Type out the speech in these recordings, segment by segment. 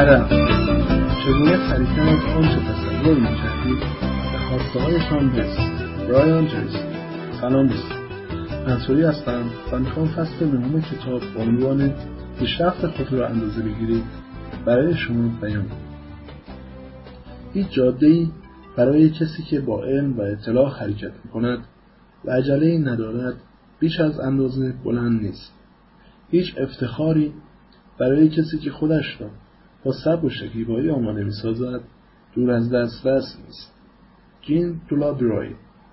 هدف چگونه خریدن از آنچه تصور می‌کردید به خواسته‌هایتان برسید. برایان تریسی. سلام دوستان، منصوری هستم و میخوام فصل نهم کتاب با عنوان پیشرفت خود را اندازه بگیرید برای شما بیان کنم. هیچ جاده‌ای برای کسی که با علم و اطلاع حرکت می‌کند و عجله‌ای ندارد بیش از اندازه بلند نیست. هیچ افتخاری برای کسی که خودش را با صبر و شکیبایی آماده می‌سازد دور از دسترس نیست. جین دولابروی.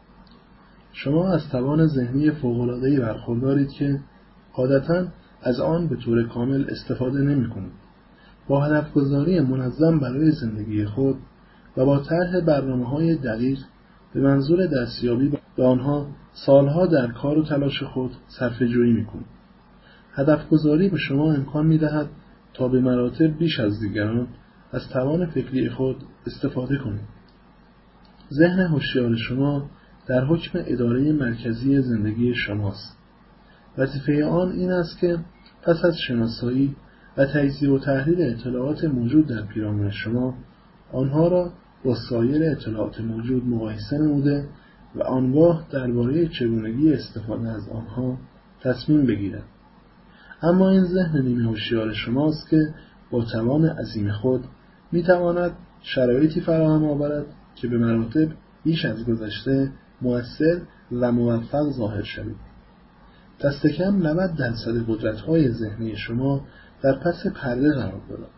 شما از توان ذهنی فوق‌العاده‌ای برخوردارید که عادتاً از آن به طور کامل استفاده نمی‌کنید. با هدف‌گذاری منظم برای زندگی خود و با طرح برنامه‌های دقیق به منظور دستیابی به آنها سالها در کار و تلاش خود صرفه‌جویی می‌کنید. هدف‌گذاری به شما امکان می‌دهد تا به مراتب بیش از دیگران از توان فکری خود استفاده کنید. ذهن هوشیار شما در حکم اداره مرکزی زندگی شماست. وظیفه آن این است که پس از شناسایی و تجزیه و تحلیل اطلاعات موجود در پیرامون شما، آنها را با سایر اطلاعات موجود مقایسه نموده و آنگاه درباره چگونگی استفاده از آنها تصمیم بگیرد. اما این ذهن نیمه هوشیار شماست که با توان عظیم خود میتواند شرایطی فراهم آورد که به مراتب بیش از گذشته مؤثر و موفق ظاهر شوید. دست کم 90% قدرت‌های ذهنی شما در پس پرده قرار دارد.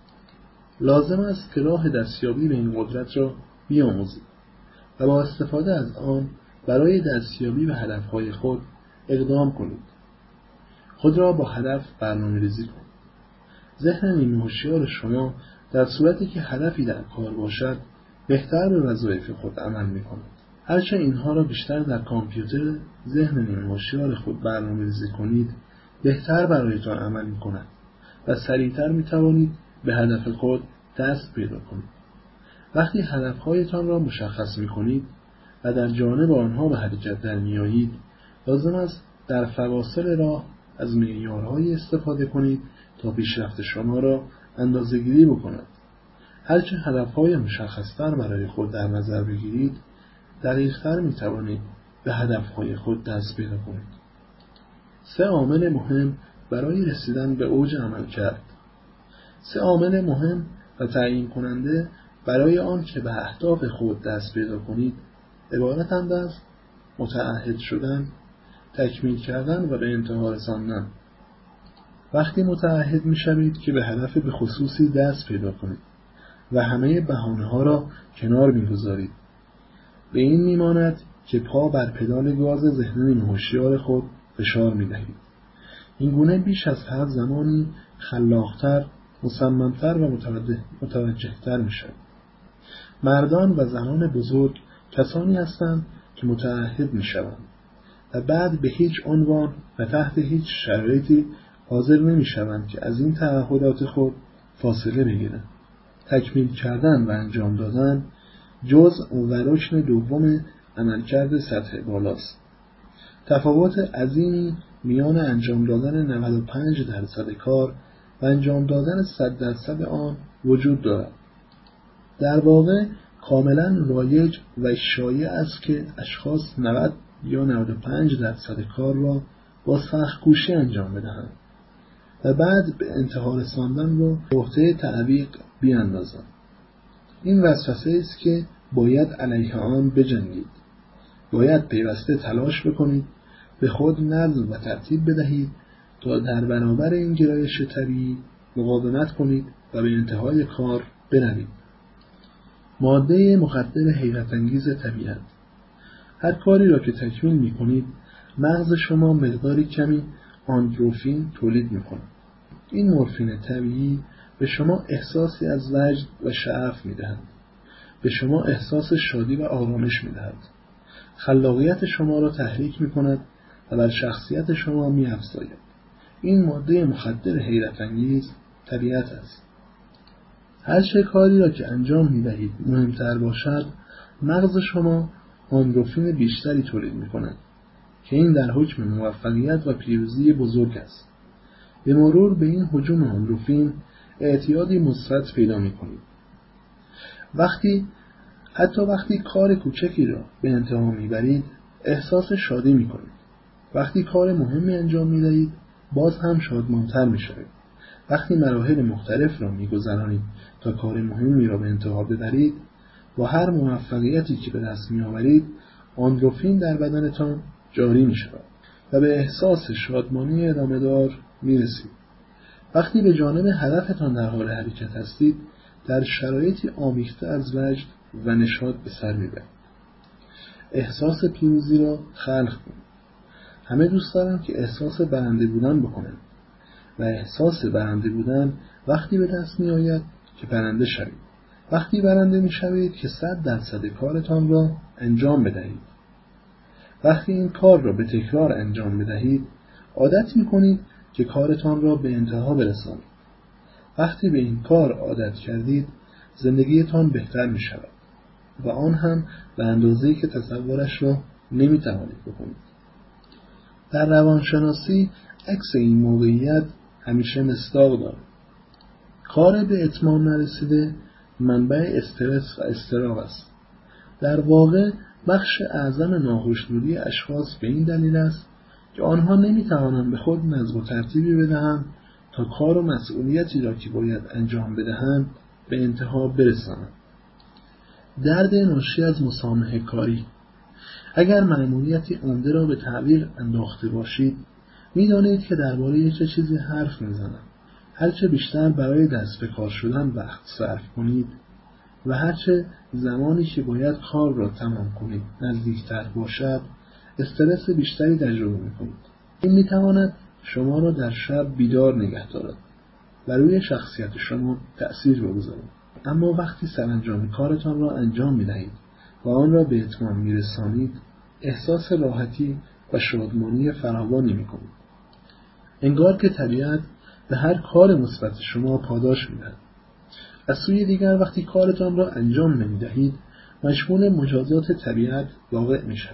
لازم است که راه دستیابی به این قدرت را بیاموزید و با استفاده از آن برای دستیابی به هدف‌های خود اقدام کنید. خود را با هدف برنامه‌ریزی کنید. ذهن نیمه هوشیار شما در صورتی که هدفی در کار باشد بهتر به وظایف خود عمل می‌کند. هرچه اینها را بیشتر در کامپیوتر ذهن نیمه هوشیار خود برنامه‌ریزی کنید، بهتر برایتان عمل می‌کند و سریعتر می‌توانید به هدف خود دست پیدا کنید. وقتی هدف‌هایتان را مشخص می‌کنید و در جانب آنها به حرکت در می‌آیید، لازم است در فواصل راه از معیارهایی استفاده کنید تا پیشرفت شما را اندازه‌گیری بکند. هرچه هدف‌های مشخص‌تر برای خود در نظر بگیرید، دقیق‌تر می‌توانید به هدف‌های خود دست پیدا کنید. 3 عامل مهم برای رسیدن به اوج عملکرد. 3 عامل مهم و تعیین کننده برای آن که به اهداف خود دست پیدا کنید عبارتند از متعهد شدن، تکمیل کردن و به انتها رساندن. وقتی متعهد می‌شوید که به هدف به خصوصی دست پیدا کنید و همه بهانه‌ها را کنار می‌گذارید، به این می‌ماند که پا بر پدال گاز ذهن هوشیار خود فشار می‌دهید. این گونه بیش از هر زمانی خلاق‌تر، مصمم‌تر و متوجه‌تر می‌شوید. مردان و زنان بزرگ کسانی هستند که متعهد می‌شوند و بعد به هیچ عنوان و تحت هیچ شرایطی حاضر نمی‌شوند که از این تعهدات خود فاصله بگیرند. تکمیل کردن و انجام دادن جزء و رکن دوم عملکرد سطح بالاست. تفاوت عظیمی میان انجام دادن 95% کار و انجام دادن 100% آن وجود دارد. در واقع کاملا رایج و شایع است که اشخاص 90 یا 95% کار را با سخت‌کوشی انجام بدهند و بعد به انتها رساندن را به عهده تعویق بیاندازند. این وسوسه است که باید علیه آن بجنگید. باید پیوسته تلاش بکنید، به خود نظم و ترتیب بدهید تا در برابر این گرایش طبیعی مقاومت کنید و به انتهای کار بروید. ماده مخدر حیرت انگیز طبیعت. هر کاری را که تکمیل می‌کنید، مغز شما مقداری کمی اندروفین تولید می‌کند. این مورفین طبیعی به شما احساسی از وجد و شعف می‌دهد. به شما احساس شادی و آرامش می‌دهد. خلاقیت شما را تحریک می‌کند و بر شخصیت شما می‌افزاید. این ماده مخدر حیرت انگیز طبیعت است. هر چه کاری را که انجام می‌دهید مهمتر باشد، مغز شما اندروفین بیشتری تولید می‌کند که این در حکم موفقیت و پیروزی بزرگ است. به مرور به این هجوم اندروفین اعتیادی مثبت پیدا می‌کنید. حتی وقتی کار کوچکی را به انتها می‌برید، احساس شادی می‌کنید. وقتی کار مهمی انجام می‌دهید، باز هم شادمان‌تر می‌شوید. وقتی مراحل مختلف را می‌گذرانید تا کار مهمی را به انتها ببرید، با هر موفقیتی که به دست می‌آورید، اندورفین در بدنتان جاری می‌شود و به احساس شادمانی ادامه‌دار می‌رسید. وقتی به جانب هدفتان در حال حرکت هستید، در شرایطی آمیخته از وجد و نشاط به سر می‌برید. احساس پیروزی را خلق کنید. همه دوست دارند که احساس برنده بودن بکنند و احساس برنده بودن وقتی به دست می‌آید که برنده شوید. وقتی برنده می‌شوید که 100% کارتان را انجام بدهید. وقتی این کار را به تکرار انجام بدهید، عادت می‌کنید که کارتان را به انتها برسانید. وقتی به این کار عادت کردید، زندگیتان بهتر می‌شود و آن هم به اندازه‌ای که تصورش را نمی‌توانید بکنید. در روانشناسی عکس این موقعیت همیشه مصداق دارد. کار به اتمام نرسیده منبع استرس و اضطراب است. در واقع بخش اعظم ناخوشنودی اشخاص به این دلیل است که آنها نمی‌توانند به خود نظم و ترتیبی بدهند تا کار و مسئولیتی را که باید انجام بدهند به انتها برسانند. درد ناشی از مسامحه کاری. اگر مأموریتی عمده را به تعویق انداخته باشید، می‌دانید که درباره چه چیزی حرف می‌زنم. هرچه بیشتر برای دست به کار شدن وقت صرف کنید و هرچه زمانی که باید کار را تمام کنید نزدیکتر باشد، استرس بیشتری تجربه می‌کنید. این می‌تواند شما را در شب بیدار نگه دارد و روی شخصیت شما تأثیر بگذارد. اما وقتی سرانجام کارتان را انجام می‌دهید و آن را به اتمام می‌رسانید، احساس راحتی و شادمانی فراوانی می‌کنید. انگار که طبیعت به هر کار مثبت شما پاداش می‌دهد. از سوی دیگر وقتی کارتان را انجام نمی‌دهید، مشمول مجازات طبیعت واقع می‌شوید.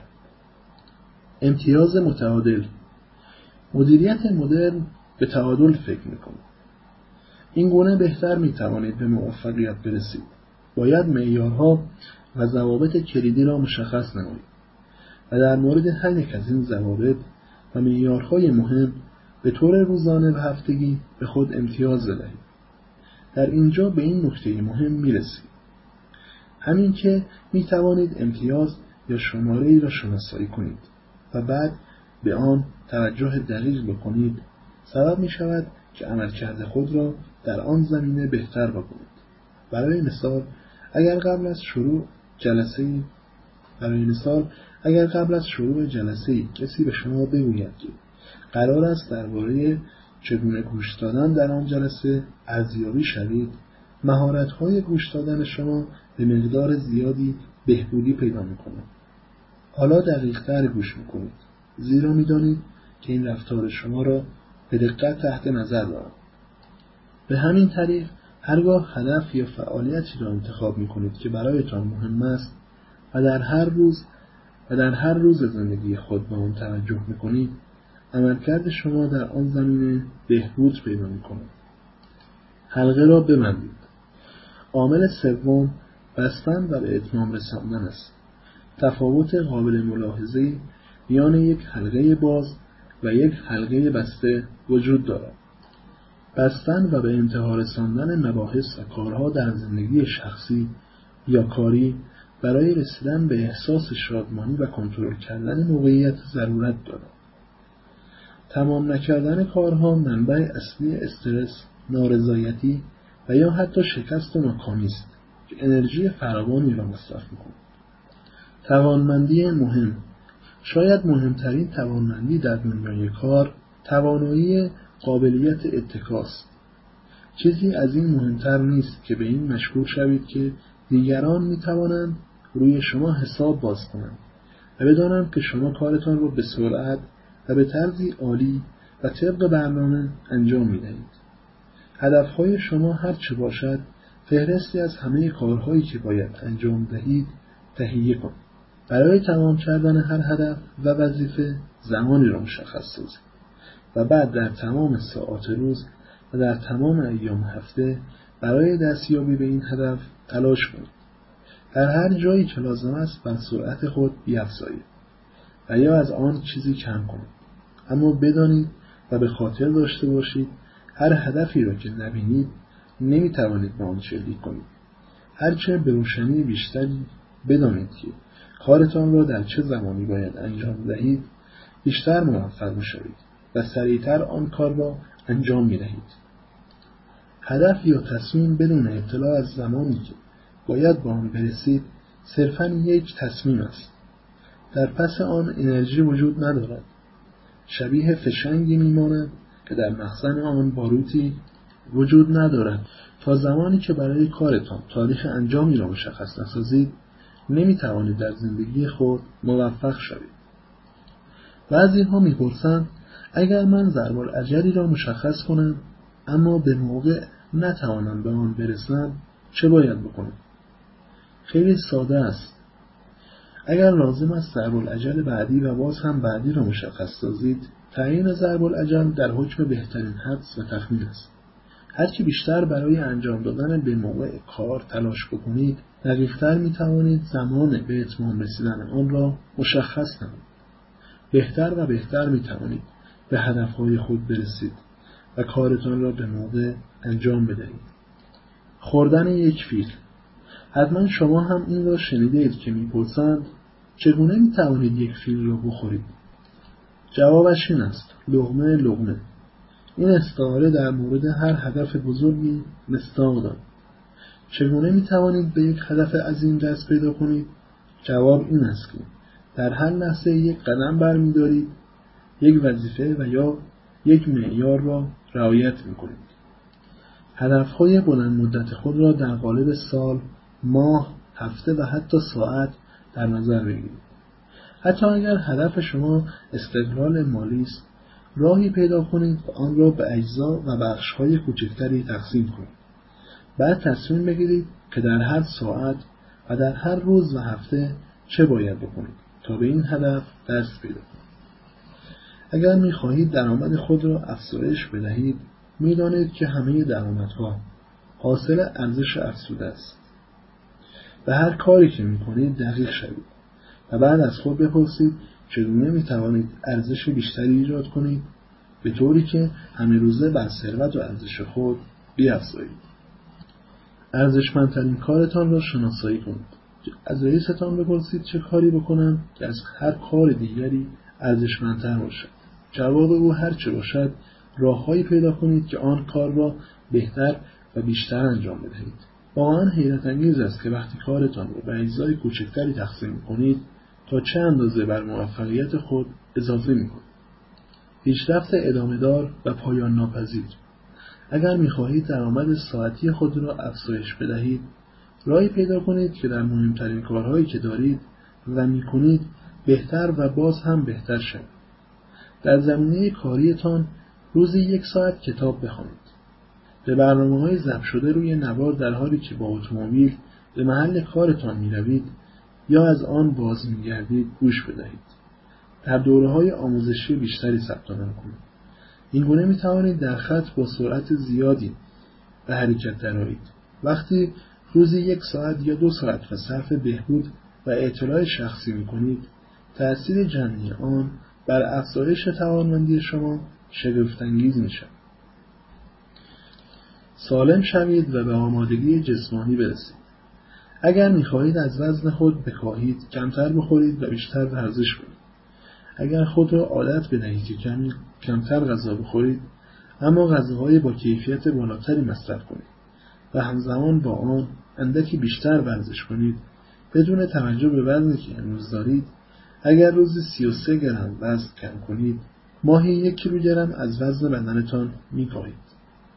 امتیاز متعادل. مدیریت مدرن به تعادل فکر می‌کند. این گونه بهتر می‌توانید به موفقیت برسید. باید معیارها و ضوابط کلیدی را مشخص نمایید و در مورد هر یک از این ضوابط و معیارهای مهم به طور روزانه و هفتگی به خود امتیاز بدهید. در اینجا به این نکته مهم می‌رسید. همین که می‌توانید امتیاز یا شماره‌ای را شناسایی کنید و بعد به آن توجه دقیق بکنید، سبب می‌شود که عملکرد خود را در آن زمینه بهتر بکنید. برای مثال اگر قبل از شروع جلسه‌ای کسی به شما بگوید که قرار است درباره چگونه گوش دادن در آن جلسه ارزیابی شوید، مهارت‌های گوش دادن شما به مقدار زیادی بهبودی پیدا می‌کند. حالا دقیق‌تر گوش می‌کنید، زیرا می‌دانید که این رفتار شما را به دقت تحت نظر دارد. به همین طریق هرگاه هدف یا فعالیتی را انتخاب می‌کنید که برایتان مهم است و در هر روز زندگی خود به آن توجه می‌کنید، عملکرد شما در آن زمینه بهبود پیدا می‌کند. حلقه را ببندید. عامل سوم بستن و به اتمام رساندن است. تفاوت قابل ملاحظه‌ای میان یک حلقه باز و یک حلقه بسته وجود دارد. بستن و به انتها رساندن مباحث و کارها در زندگی شخصی یا کاری برای رسیدن به احساس شادمانی و کنترل کردن موقعیت ضرورت دارد. تمام نکردن کارها منبع اصلی استرس، نارضایتی و یا حتی شکست و ناکامی است که انرژی فراوانی را مصرف می‌کند. توانمندی مهم. شاید مهمترین توانمندی در دنیای کار توانایی قابلیت اتکاست. چیزی از این مهمتر نیست که به این مشغول شوید که دیگران می‌توانند روی شما حساب باز کنند و بدانند که شما کارتان را به سرعت و به طرزی عالی و طبق برنامه انجام می‌دهید. هدف‌های شما هر چه باشد، فهرستی از همه کارهایی که باید انجام دهید تهیه کنید. برای تمام کردن هر هدف و وظیفه زمانی را مشخص سازید و بعد در تمام ساعات روز و در تمام ایام هفته برای دستیابی به این هدف تلاش کنید. در هر جایی که لازم است بر سرعت خود بیفزایید و یا از آن چیزی کم کنید. اما بدانید و به خاطر داشته باشید هر هدفی را که نبینید نمیتوانید به آن شلیک کنید. هرچه به روشنی بیشتری بدانید که کارتان را در چه زمانی باید انجام دهید، بیشتر موفق می‌شوید و سریعتر آن کار را انجام می‌دهید. هدف یا تصمیم بدون اطلاع از زمانی که باید به آن برسید صرفاً یک تصمیم است. در پس آن انرژی وجود ندارد. شبیه فشنگی میماند که در مخزن آن باروتی وجود ندارد. تا زمانی که برای کارتان تاریخ انجامی را مشخص نسازید نمیتوانید در زندگی خود موفق شوید. بعضی‌ها میپرسند اگر من ضرب‌الاجلی را مشخص کنم اما به موقع نتوانم به آن برسم چه باید بکنم؟ خیلی ساده است. اگر لازم است ضرب‌الاجل بعدی و باز هم بعدی را مشخص سازید، تعیین ضرب‌الاجل در حکم بهترین حدس و تخمین است. هرچی بیشتر برای انجام دادن به موقع کار تلاش بکنید، دقیق‌تر می‌توانید زمان به اتمام رسیدن آن را مشخص نمایید. بهتر و بهتر می‌توانید به هدف‌های خود برسید و کارتان را به موقع انجام بدهید. خوردن یک فیل. حتما شما هم این را شنیدید که می‌پرسند چگونه می‌توانید یک فیل را بخورید؟ جوابش این است: لقمه لقمه. این استعاره در مورد هر هدف بزرگی مصداق دارد. چگونه می‌توانید به یک هدف عظیم دست پیدا کنید؟ جواب این است که در هر لحظه یک قدم برمی‌دارید، یک وظیفه و یا یک معیار را رعایت می‌کنید. هدف‌های بلند مدت خود را در قالب سال، ماه، هفته و حتی ساعت در نظر بگیرید. حتی اگر هدف شما استقلال مالی است، راهی پیدا کنید و آن را به اجزا و بخش‌های کوچکتری تقسیم کنید. بعد تصمیم بگیرید که در هر ساعت و در هر روز و هفته چه باید بکنید تا به این هدف دست پیدا کنید. اگر می‌خواهید درآمد خود را افزایش بدهید، می‌دانید که همه درآمدها حاصل ارزش افزوده است. به هر کاری که می‌کنید دقیق شوید و بعد از خود بپرسید چگونه می‌توانید ارزش بیشتری ایجاد کنید به طوری که همه روزه بر ثروت و ارزش خود بیفزایید. ارزشمندترین کارتان را شناسایی کنید. از رئیستان بپرسید چه کاری بکنم که از هر کار دیگری ارزشمندتر باشد. جواب او هر چه باشد، راه‌هایی پیدا کنید که آن کار را بهتر و بیشتر انجام بدهید. واقعا حیرت انگیز است که وقتی کارتان را به اجزای کوچکتری تقسیم کنید تا چه اندازه بر موفقیت خود اضافه می‌کنید. پیشرفت ادامه‌دار و پایان ناپذیر. اگر می‌خواهید درآمد ساعتی خود را افزایش بدهید، راهی پیدا کنید که در مهمترین کارهایی که دارید و می‌کنید بهتر و باز هم بهتر شوید. در زمینه کاریتان روزی 1 ساعت کتاب بخوانید. به برنامه‌های ضبط شده روی نوار در حالی که با اتومبیل به محل کارتان می‌روید یا از آن باز می‌گردید گوش بدهید. در دوره‌های آموزشی بیشتری ثبت نام کنید. اینگونه می‌توانید در خط با سرعت زیادی به حرکت درآیید. وقتی روزی 1 ساعت یا 2 ساعت به صرف بهبود و اطلاع شخصی می‌کنید، تأثیر جمعی آن بر افزایش توانمندی شما شگفت‌انگیز می‌شود. سالم شوید و به آمادگی جسمانی برسید. اگر می‌خواهید از وزن خود بکاهید، کمتر بخورید و بیشتر ورزش کنید. اگر خود را عادت بدهید که کمتر غذا بخورید، اما غذاهای با کیفیت بالاتری مصرف کنید و همزمان با آن اندکی بیشتر ورزش کنید، بدون توجه به وزنی که امروز دارید، اگر روزی 33 گرم وزن کم کنید، ماهی 1 کیلوگرم از وزن بدنتان می‌کاهید.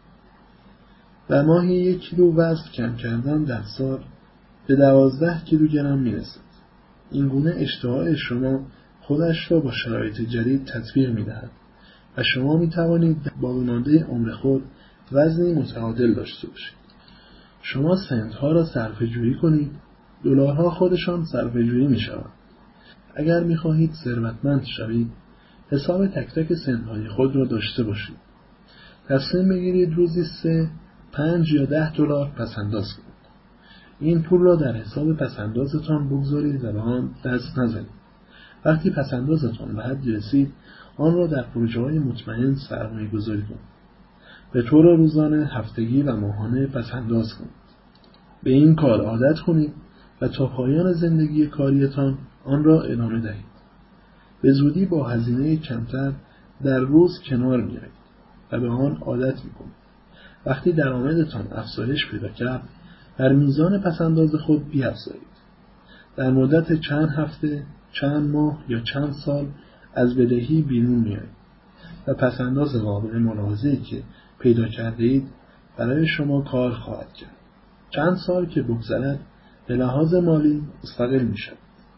و ماهی 1 کیلو وزن کم کردن در سال به 12 کیلوگرم میرسد. این گونه اشتهای شما خودش را با شرایط جدید تطبیق می‌دهد و شما می‌توانید باقی مانده عمر خود وزنی متعادل داشته باشید. شما سنت‌ها را صرفه‌جویی کنید، دلارها خودشان صرفه‌جویی می‌شوند. اگر می‌خواهید ثروتمند شوید، حساب تک تک سنت‌های خود را داشته باشید. تصمیم بگیرید روزی 3، 5 یا 10 دلار پسنداز کنید. این پول را در حساب پسندازتان بگذارید و به آن دست نزنید. وقتی پسندازتان به حدی رسید، آن را در پروژه‌های مطمئن سرمایه‌گذاری کنید. به طور روزانه، هفتگی و ماهانه پسنداز کنید. به این کار عادت کنید و تا پایان زندگی کاریتان آن را ادامه دهید. به زودی با هزینه کمتر در روز کنار می‌آیید و به آن عادت می‌کنید. وقتی درآمدتان افزایش پیدا کرد، بر میزان پسنداز خود بیفزایید. در مدت چند هفته، چند ماه یا چند سال از بدهی بیرون می‌آیید و پسنداز قابل ملاحظه‌ای که پیدا کرده اید برای شما کار خواهد کرد. چند سال که بگذرد به لحاظ مالی مستقل می‌شوید.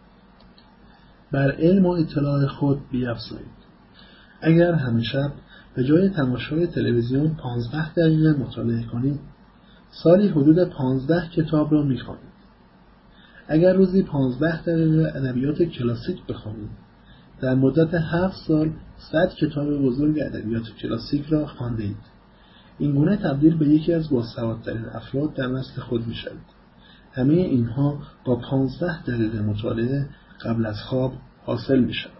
بر علم و اطلاع خود بیفزایید. اگر همه شب به جای تماشای تلویزیون 15 دقیقه مطالعه کنید، سالی حدود 15 کتاب را می‌خوانید. اگر روزی 15 دقیقه ادبیات کلاسیک بخوانید، در مدت 7 سال 100 کتاب بزرگ ادبیات کلاسیک را خواندید. این گونه تبدیل به یکی از باسوادترین افراد در نسل خود می‌شوید. همه اینها با 15 دقیقه مطالعه قبل از خواب حاصل می‌شود.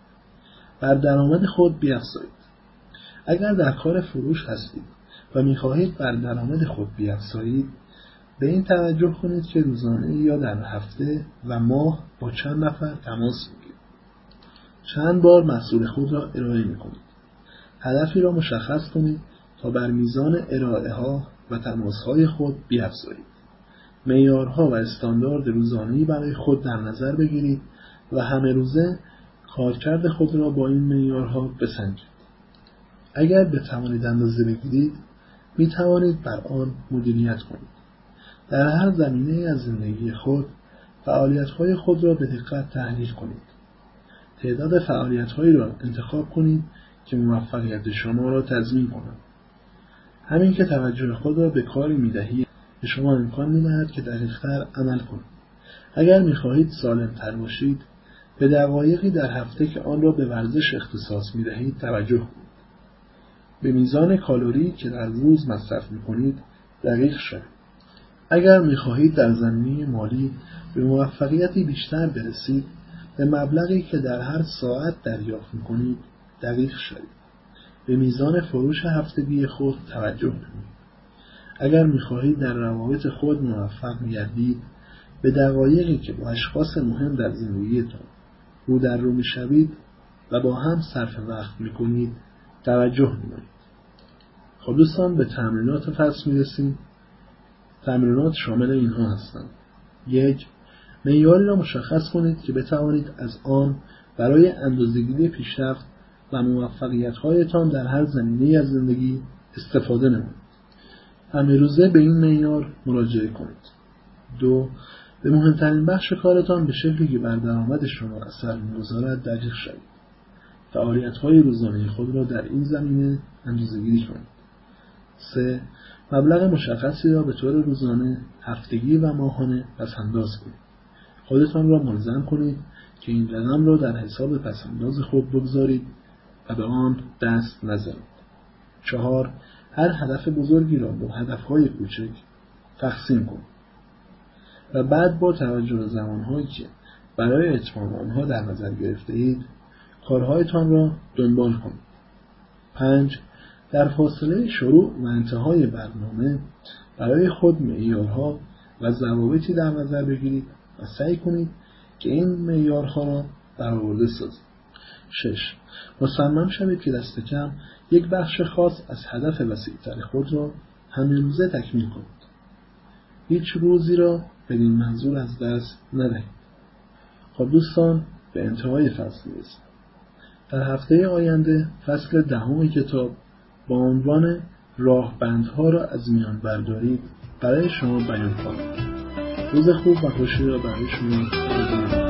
بر درآمد خود بیفزایید. اگر در کار فروش هستید و می‌خواهید بر درآمد خود بیفزایید، به این توجه کنید که روزانه یا در هفته و ماه با چند نفر تماس می‌گیرید. چند بار محصول خود را ارائه می‌کنید. هدفی را مشخص کنید تا بر میزان ارائه‌ها و تماس‌های خود بیفزایید. معیارها و استاندارد روزانه‌ای برای خود در نظر بگیرید و همه روزه کارکرد خود را با این معیارها بسنجید. اگر بتوانید اندازه بگیرید، می توانید بر آن مدیریت کنید. در هر زمینه از زندگی خود، فعالیت‌های خود را به دقت تحلیل کنید. تعداد فعالیت‌هایی را انتخاب کنید که موفقیت شما را تضمین کنند. همین که توجه خود را به کاری می‌دهید، به شما امکان می‌دهد که دقیق‌تر عمل کنید. اگر می‌خواهید سالم‌تر باشید، به دقایقی در هفته که آن را به ورزش اختصاص می‌دهید توجه کنید. به میزان کالری که در روز مصرف می‌کنید دقیق شوید. اگر می‌خواهید در زمینه مالی به موفقیتی بیشتر برسید، به مبلغی که در هر ساعت دریافت می‌کنید دقیق شوید. به میزان فروش هفتگی خود توجه کنید. اگر می‌خواهید در روابط خود موفق گردید، به دقایقی که با اشخاص مهم در زندگیتان رو در رو می‌شوید و با هم صرف وقت می‌کنید توجه کنید. خب دوستان، به تمرینات فصل می‌رسیم. تمرینات شامل اینها هستند: 1. معیاری را مشخص کنید که بتوانید از آن برای اندازه‌گیری پیشرفت و موفقیت‌هایتان در هر زمینه‌ای از زندگی استفاده نمایید. همه روزه به این معیار مراجعه کنید. 2. به مهمترین بخش کارتان به شکلی که بر درآمد شما اثر می‌گذارد دقیق شوید. فعالیت‌های روزانه خود را در این زمینه اندازه‌گیری کنید. 3. مبلغ مشخصی را به طور روزانه، هفتگی و ماهانه پس‌انداز کنید. خودتان را ملزم کنید که این رقم را در حساب پس‌انداز خود بگذارید و به آن دست نزنید. 4. هر هدف بزرگی را با هدف‌های کوچک تقسیم کنید و بعد با توجه به زمان‌هایی که برای اتمام آنها در نظر گرفته اید، کارهایتان را دنبال کنید. 5. در فاصله شروع و انتهای برنامه برای خود معیارها و ضوابطی در نظر بگیرید و سعی کنید که این معیارها را برآورده سازید. 6. مصمم شوید که دست کم یک بخش خاص از هدف وسیع‌تر خود را همه روزه تکمیل کنید. هیچ روزی را بدین منظور از دست ندهید. خب دوستان، به انتهای فصل رسیدیم. در هفته آینده فصل 10 کتاب با عنوان راهبندها را از میان بردارید برای شما بیان خواهم کرد. روز خوب و خوشی را برای شما آرزو می‌کنم.